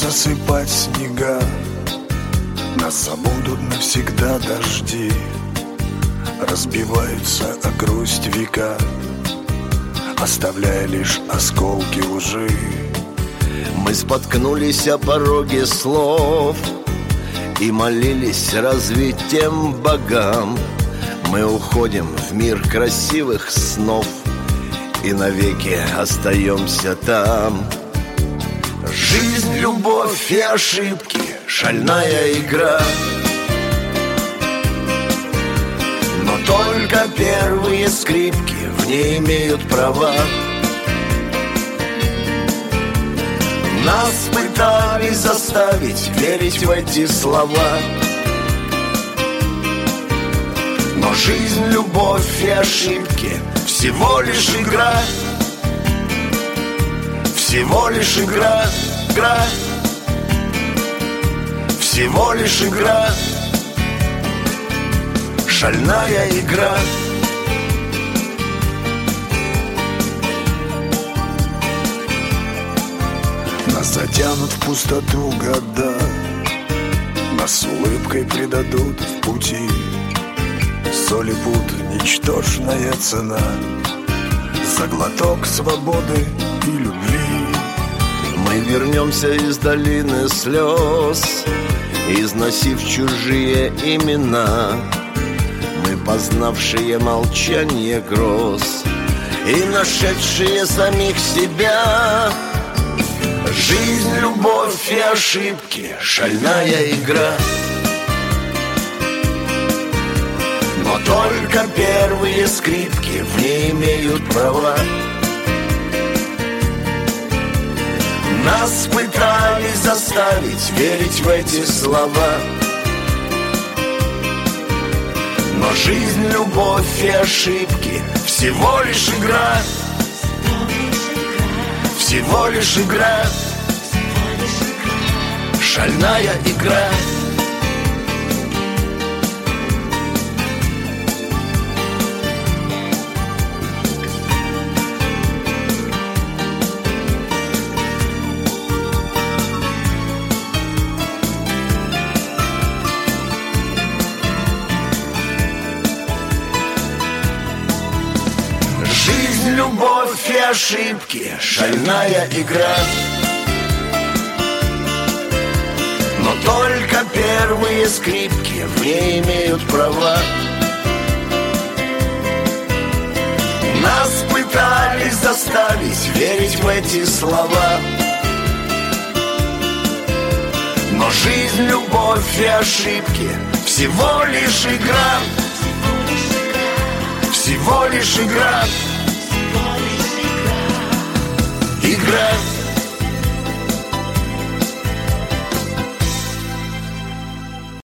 засыпать снега, нас забудут навсегда дожди, разбиваются о грусть века, оставляя лишь осколки лжи. Мы споткнулись о пороге слов и молились разве тем богам. Мы уходим в мир красивых снов и навеки остаемся там. Жизнь, любовь и ошибки, шальная игра, но только первые скрипки в ней имеют права. Нас пытались заставить верить в эти слова, но жизнь, любовь и ошибки всего лишь игра. Всего лишь игра, игра. Всего лишь игра. Шальная игра. Нас затянут в пустоту года, нас с улыбкой предадут в пути. Соль и пуд, ничтожная цена за глоток свободы и любви. Мы вернемся из долины слез, износив чужие имена. Мы, познавшие молчание гроз и нашедшие самих себя. Жизнь, любовь и ошибки, шальная игра, но только первые скрипки в ней имеют права. Нас пытались заставить верить в эти слова, но жизнь, любовь и ошибки всего лишь игра. Всего лишь игра. Шальная игра. Жизнь, любовь и ошибки, шальная игра, но только первые скрипки в ней имеют права. Нас пытались заставить верить в эти слова, но жизнь, любовь и ошибки всего лишь игра. Всего лишь игра. Игра.